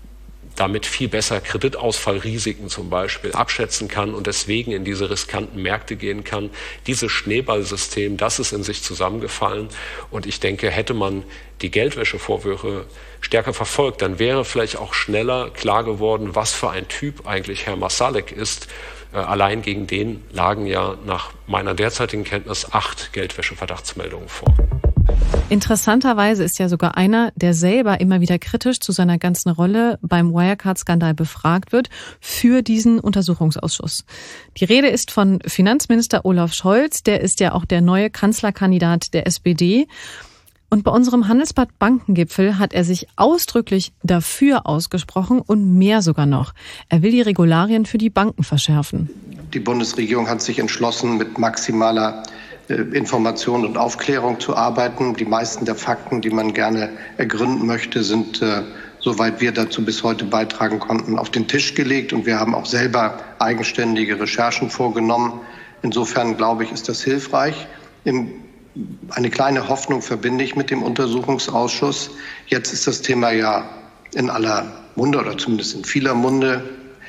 damit viel besser Kreditausfallrisiken zum Beispiel abschätzen kann und deswegen in diese riskanten Märkte gehen kann. Dieses Schneeballsystem, das ist in sich zusammengefallen. Und ich denke, hätte man die Geldwäschevorwürfe stärker verfolgt, dann wäre vielleicht auch schneller klar geworden, was für ein Typ eigentlich Herr Marsalek ist. Äh, allein gegen den lagen ja nach meiner derzeitigen Kenntnis acht Geldwäscheverdachtsmeldungen vor. Interessanterweise ist ja sogar einer, der selber immer wieder kritisch zu seiner ganzen Rolle beim Wirecard-Skandal befragt wird, für diesen Untersuchungsausschuss. Die Rede ist von Finanzminister Olaf Scholz, der ist ja auch der neue Kanzlerkandidat der S P D. Und bei unserem Handelsblatt Bankengipfel hat er sich ausdrücklich dafür ausgesprochen und mehr sogar noch. Er will die Regularien für die Banken verschärfen. Die Bundesregierung hat sich entschlossen, mit maximaler Information und Aufklärung zu arbeiten. Die meisten der Fakten, die man gerne ergründen möchte, sind, äh, soweit wir dazu bis heute beitragen konnten, auf den Tisch gelegt. Und wir haben auch selber eigenständige Recherchen vorgenommen. Insofern, glaube ich, ist das hilfreich. Im, eine kleine Hoffnung verbinde ich mit dem Untersuchungsausschuss. Jetzt ist das Thema ja in aller Munde oder zumindest in vieler Munde.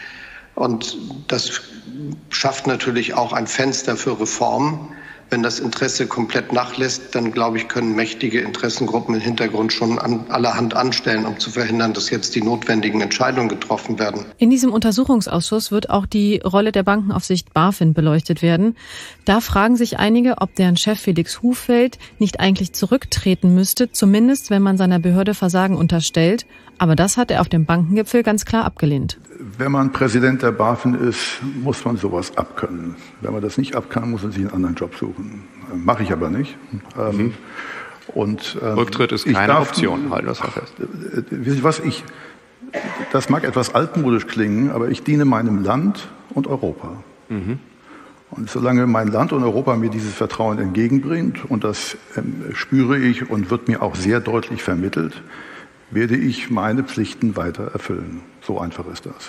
Und das schafft natürlich auch ein Fenster für Reform. Wenn das Interesse komplett nachlässt, dann, glaube ich, können mächtige Interessengruppen im Hintergrund schon an allerhand anstellen, um zu verhindern, dass jetzt die notwendigen Entscheidungen getroffen werden. In diesem Untersuchungsausschuss wird auch die Rolle der Bankenaufsicht BaFin beleuchtet werden. Da fragen sich einige, ob deren Chef Felix Hufeld nicht eigentlich zurücktreten müsste, zumindest wenn man seiner Behörde Versagen unterstellt. Aber das hat er auf dem Bankengipfel ganz klar abgelehnt. Wenn man Präsident der BaFin ist, muss man sowas abkönnen. Wenn man das nicht abkann, muss man sich einen anderen Job suchen. Mache ich aber nicht. Mhm. Und, ähm, Rücktritt ist keine darf, Option, halten wir das mal fest. Wissen Sie was, ich, das mag etwas altmodisch klingen, aber ich diene meinem Land und Europa. Mhm. Und solange mein Land und Europa mir dieses Vertrauen entgegenbringt, und das ähm, spüre ich und wird mir auch sehr deutlich vermittelt, werde ich meine Pflichten weiter erfüllen. So einfach ist das.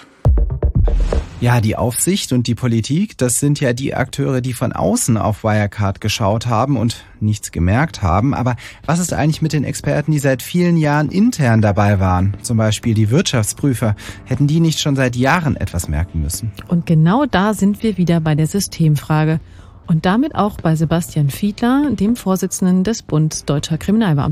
Ja, die Aufsicht und die Politik, das sind ja die Akteure, die von außen auf Wirecard geschaut haben und nichts gemerkt haben. Aber was ist eigentlich mit den Experten, die seit vielen Jahren intern dabei waren? Zum Beispiel die Wirtschaftsprüfer. Hätten die nicht schon seit Jahren etwas merken müssen? Und genau da sind wir wieder bei der Systemfrage. Und damit auch bei Sebastian Fiedler, dem Vorsitzenden des Bundes Deutscher Kriminalbeamter.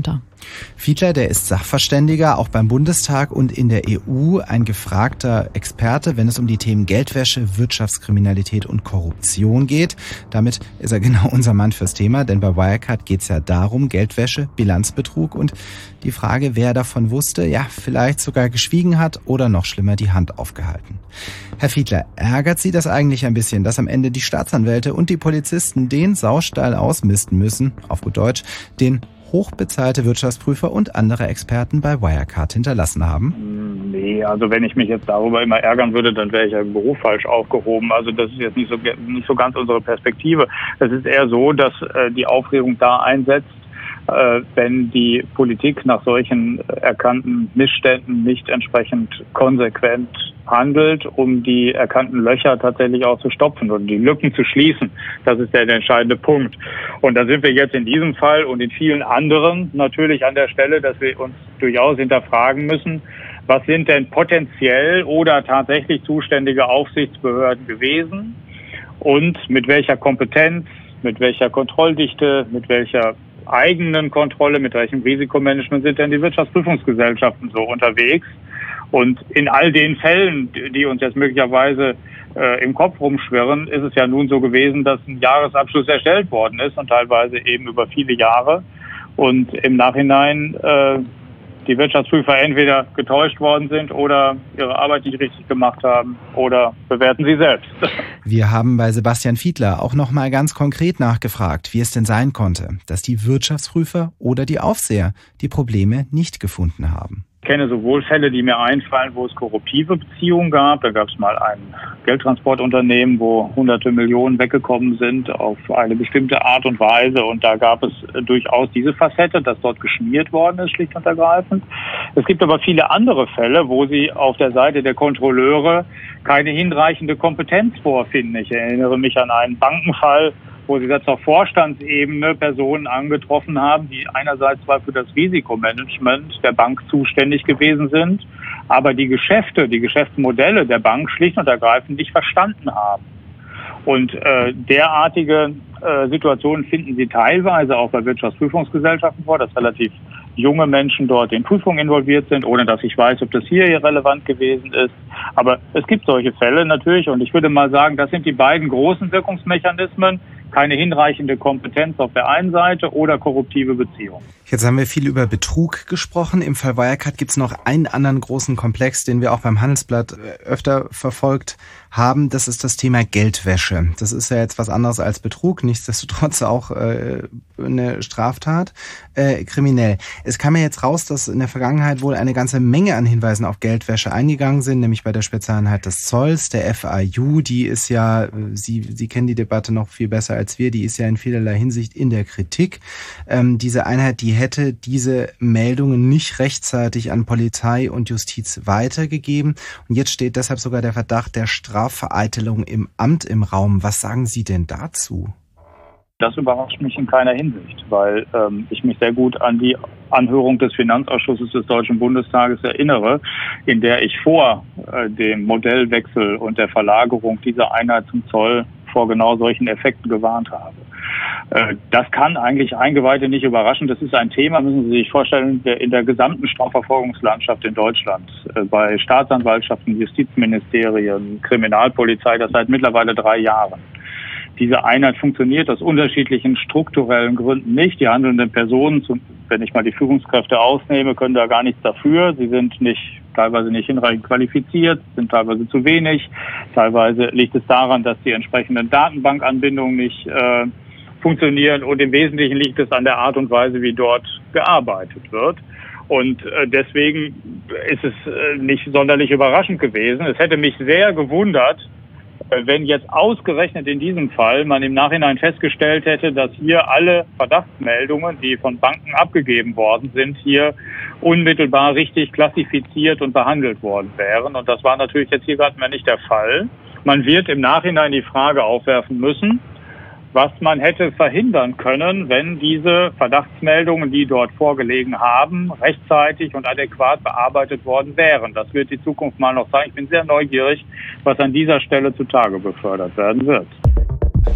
Fiedler, der ist Sachverständiger, auch beim Bundestag und in der E U ein gefragter Experte, wenn es um die Themen Geldwäsche, Wirtschaftskriminalität und Korruption geht. Damit ist er genau unser Mann fürs Thema, denn bei Wirecard geht es ja darum, Geldwäsche, Bilanzbetrug und die Frage, wer davon wusste, ja, vielleicht sogar geschwiegen hat oder noch schlimmer die Hand aufgehalten. Herr Fiedler, ärgert Sie das eigentlich ein bisschen, dass am Ende die Staatsanwälte und die Polizisten den Saustall ausmisten müssen, auf gut Deutsch, den hochbezahlte Wirtschaftsprüfer und andere Experten bei Wirecard hinterlassen haben? Nee, also wenn ich mich jetzt darüber immer ärgern würde, dann wäre ich ja im Beruf falsch aufgehoben. Also das ist jetzt nicht so, nicht so ganz unsere Perspektive. Es ist eher so, dass äh, die Aufregung da einsetzt, äh, wenn die Politik nach solchen erkannten Missständen nicht entsprechend konsequent handelt, um die erkannten Löcher tatsächlich auch zu stopfen und die Lücken zu schließen. Das ist der entscheidende Punkt. Und da sind wir jetzt in diesem Fall und in vielen anderen natürlich an der Stelle, dass wir uns durchaus hinterfragen müssen, was sind denn potenziell oder tatsächlich zuständige Aufsichtsbehörden gewesen und mit welcher Kompetenz, mit welcher Kontrolldichte, mit welcher eigenen Kontrolle, mit welchem Risikomanagement sind denn die Wirtschaftsprüfungsgesellschaften so unterwegs? Und in all den Fällen, die uns jetzt möglicherweise äh, im Kopf rumschwirren, ist es ja nun so gewesen, dass ein Jahresabschluss erstellt worden ist und teilweise eben über viele Jahre. Und im Nachhinein äh, die Wirtschaftsprüfer entweder getäuscht worden sind oder ihre Arbeit nicht richtig gemacht haben oder bewerten sie selbst. Wir haben bei Sebastian Fiedler auch noch mal ganz konkret nachgefragt, wie es denn sein konnte, dass die Wirtschaftsprüfer oder die Aufseher die Probleme nicht gefunden haben. Ich kenne sowohl Fälle, die mir einfallen, wo es korruptive Beziehungen gab. Da gab es mal ein Geldtransportunternehmen, wo hunderte Millionen weggekommen sind auf eine bestimmte Art und Weise. Und da gab es durchaus diese Facette, dass dort geschmiert worden ist, schlicht und ergreifend. Es gibt aber viele andere Fälle, wo sie auf der Seite der Kontrolleure keine hinreichende Kompetenz vorfinden. Ich erinnere mich an einen Bankenfall, wo sie jetzt auf Vorstandsebene Personen angetroffen haben, die einerseits zwar für das Risikomanagement der Bank zuständig gewesen sind, aber die Geschäfte, die Geschäftsmodelle der Bank schlicht und ergreifend nicht verstanden haben. Und äh, derartige äh, Situationen finden Sie teilweise auch bei Wirtschaftsprüfungsgesellschaften vor, dass relativ junge Menschen dort in Prüfungen involviert sind, ohne dass ich weiß, ob das hier relevant gewesen ist. Aber es gibt solche Fälle natürlich und ich würde mal sagen, das sind die beiden großen Wirkungsmechanismen. Keine hinreichende Kompetenz auf der einen Seite oder korruptive Beziehungen. Jetzt haben wir viel über Betrug gesprochen. Im Fall Wirecard gibt es noch einen anderen großen Komplex, den wir auch beim Handelsblatt öfter verfolgt haben. Das ist das Thema Geldwäsche. Das ist ja jetzt was anderes als Betrug, nichtsdestotrotz auch äh, eine Straftat, äh, kriminell. Es kam ja jetzt raus, dass in der Vergangenheit wohl eine ganze Menge an Hinweisen auf Geldwäsche eingegangen sind, nämlich bei der Spezialeinheit des Zolls, der F I U. Die ist ja, Sie, Sie kennen die Debatte noch viel besser als wir, die ist ja in vielerlei Hinsicht in der Kritik. Ähm, diese Einheit, die hätte diese Meldungen nicht rechtzeitig an Polizei und Justiz weitergegeben. Und jetzt steht deshalb sogar der Verdacht der Strafvereitelung im Amt im Raum. Was sagen Sie denn dazu? Das überrascht mich in keiner Hinsicht, weil ähm, ich mich sehr gut an die Anhörung des Finanzausschusses des Deutschen Bundestages erinnere, in der ich vor äh, dem Modellwechsel und der Verlagerung dieser Einheit zum Zoll vor genau solchen Effekten gewarnt habe. Äh, das kann eigentlich Eingeweihte nicht überraschen. Das ist ein Thema, müssen Sie sich vorstellen, der in der gesamten Strafverfolgungslandschaft in Deutschland, äh, bei Staatsanwaltschaften, Justizministerien, Kriminalpolizei, das seit mittlerweile drei Jahren. Diese Einheit funktioniert aus unterschiedlichen strukturellen Gründen nicht. Die handelnden Personen, wenn ich mal die Führungskräfte ausnehme, können da gar nichts dafür. Sie sind nicht, teilweise nicht hinreichend qualifiziert, sind teilweise zu wenig. Teilweise liegt es daran, dass die entsprechenden Datenbankanbindungen nicht äh, funktionieren. Und im Wesentlichen liegt es an der Art und Weise, wie dort gearbeitet wird. Und äh, deswegen ist es äh, nicht sonderlich überraschend gewesen. Es hätte mich sehr gewundert, wenn jetzt ausgerechnet in diesem Fall man im Nachhinein festgestellt hätte, dass hier alle Verdachtsmeldungen, die von Banken abgegeben worden sind, hier unmittelbar richtig klassifiziert und behandelt worden wären. Und das war natürlich jetzt hier gerade mal nicht der Fall. Man wird im Nachhinein die Frage aufwerfen müssen, was man hätte verhindern können, wenn diese Verdachtsmeldungen, die dort vorgelegen haben, rechtzeitig und adäquat bearbeitet worden wären. Das wird die Zukunft mal noch zeigen. Ich bin sehr neugierig, was an dieser Stelle zutage befördert werden wird.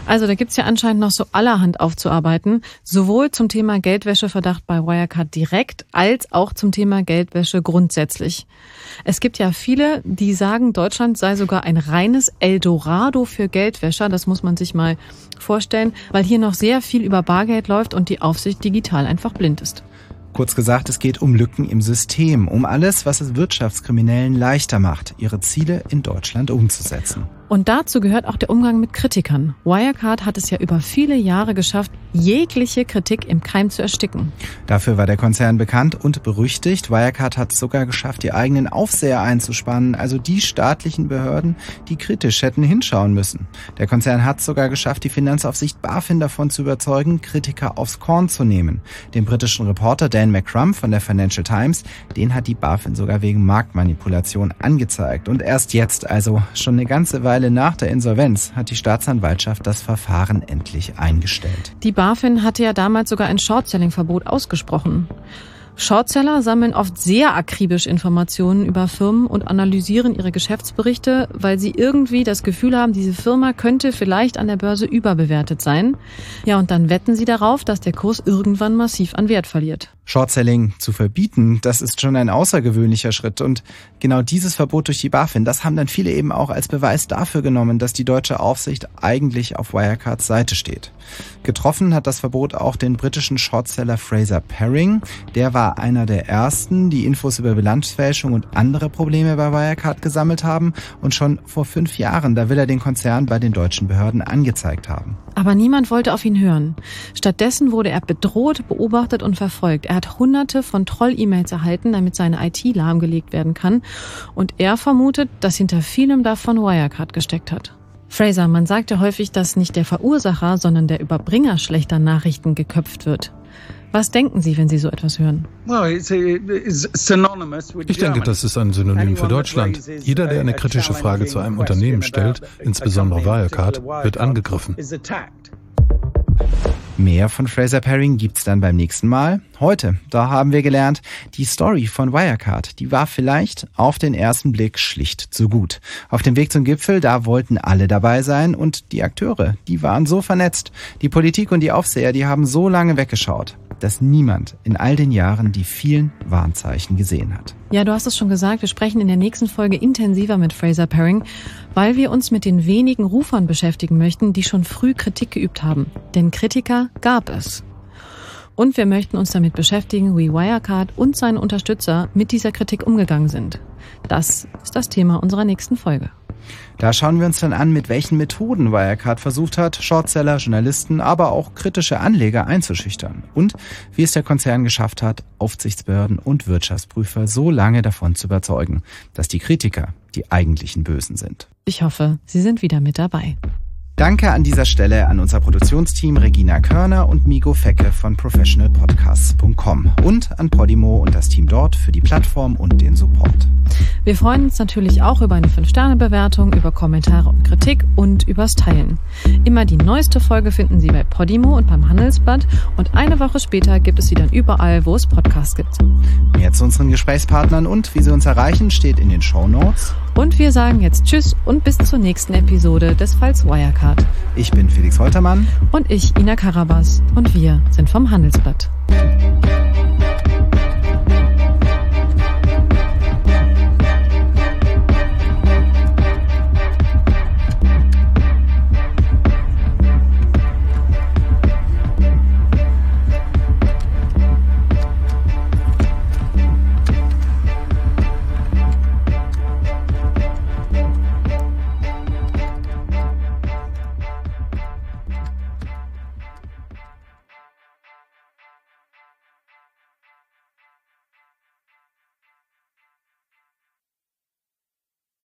Also da gibt's ja anscheinend noch so allerhand aufzuarbeiten, sowohl zum Thema Geldwäscheverdacht bei Wirecard direkt, als auch zum Thema Geldwäsche grundsätzlich. Es gibt ja viele, die sagen, Deutschland sei sogar ein reines Eldorado für Geldwäscher. Das muss man sich mal vorstellen, weil hier noch sehr viel über Bargeld läuft und die Aufsicht digital einfach blind ist. Kurz gesagt, es geht um Lücken im System, um alles, was es Wirtschaftskriminellen leichter macht, ihre Ziele in Deutschland umzusetzen. Und dazu gehört auch der Umgang mit Kritikern. Wirecard hat es ja über viele Jahre geschafft, jegliche Kritik im Keim zu ersticken. Dafür war der Konzern bekannt und berüchtigt. Wirecard hat es sogar geschafft, die eigenen Aufseher einzuspannen, also die staatlichen Behörden, die kritisch hätten hinschauen müssen. Der Konzern hat es sogar geschafft, die Finanzaufsicht BaFin davon zu überzeugen, Kritiker aufs Korn zu nehmen. Den britischen Reporter Dan McCrum von der Financial Times, den hat die BaFin sogar wegen Marktmanipulation angezeigt. Und erst jetzt, also schon eine ganze Weile nach der Insolvenz, hat die Staatsanwaltschaft das Verfahren endlich eingestellt. Die BaFin hatte ja damals sogar ein Short-Selling-Verbot ausgesprochen. Shortseller sammeln oft sehr akribisch Informationen über Firmen und analysieren ihre Geschäftsberichte, weil sie irgendwie das Gefühl haben, diese Firma könnte vielleicht an der Börse überbewertet sein. Ja, und dann wetten sie darauf, dass der Kurs irgendwann massiv an Wert verliert. Shortselling zu verbieten, das ist schon ein außergewöhnlicher Schritt. Und genau dieses Verbot durch die BaFin, das haben dann viele eben auch als Beweis dafür genommen, dass die deutsche Aufsicht eigentlich auf Wirecards Seite steht. Getroffen hat das Verbot auch den britischen Shortseller Fraser Paring. Der war einer der ersten, die Infos über Bilanzfälschung und andere Probleme bei Wirecard gesammelt haben. Und schon vor fünf Jahren, da will er den Konzern bei den deutschen Behörden angezeigt haben. Aber niemand wollte auf ihn hören. Stattdessen wurde er bedroht, beobachtet und verfolgt. Er hat hunderte von Troll-E-Mails erhalten, damit seine I T lahmgelegt werden kann. Und er vermutet, dass hinter vielem davon Wirecard gesteckt hat. Fraser, man sagt ja häufig, dass nicht der Verursacher, sondern der Überbringer schlechter Nachrichten geköpft wird. Was denken Sie, wenn Sie so etwas hören? Ich denke, das ist ein Synonym für Deutschland. Jeder, der eine kritische Frage zu einem Unternehmen stellt, insbesondere Wirecard, wird angegriffen. Mehr von Fraser Paring gibt's dann beim nächsten Mal. Heute, da haben wir gelernt, die Story von Wirecard, die war vielleicht auf den ersten Blick schlicht zu gut. Auf dem Weg zum Gipfel, da wollten alle dabei sein und die Akteure, die waren so vernetzt. Die Politik und die Aufseher, die haben so lange weggeschaut, dass niemand in all den Jahren die vielen Warnzeichen gesehen hat. Ja, du hast es schon gesagt, wir sprechen in der nächsten Folge intensiver mit Fraser Paring, weil wir uns mit den wenigen Rufern beschäftigen möchten, die schon früh Kritik geübt haben. Denn Kritiker gab es. Und wir möchten uns damit beschäftigen, wie Wirecard und seine Unterstützer mit dieser Kritik umgegangen sind. Das ist das Thema unserer nächsten Folge. Da schauen wir uns dann an, mit welchen Methoden Wirecard versucht hat, Shortseller, Journalisten, aber auch kritische Anleger einzuschüchtern. Und wie es der Konzern geschafft hat, Aufsichtsbehörden und Wirtschaftsprüfer so lange davon zu überzeugen, dass die Kritiker die eigentlichen Bösen sind. Ich hoffe, Sie sind wieder mit dabei. Danke an dieser Stelle an unser Produktionsteam Regina Körner und Migo Fecke von professional podcasts punkt com und an Podimo und das Team dort für die Plattform und den Support. Wir freuen uns natürlich auch über eine fünf Sterne Bewertung, über Kommentare und Kritik und übers Teilen. Immer die neueste Folge finden Sie bei Podimo und beim Handelsblatt und eine Woche später gibt es sie dann überall, wo es Podcasts gibt. Mehr zu unseren Gesprächspartnern und wie Sie uns erreichen, steht in den Shownotes. Und wir sagen jetzt Tschüss und bis zur nächsten Episode des Falls Wirecard. Ich bin Felix Holtermann. Und ich, Ina Karabas. Und wir sind vom Handelsblatt.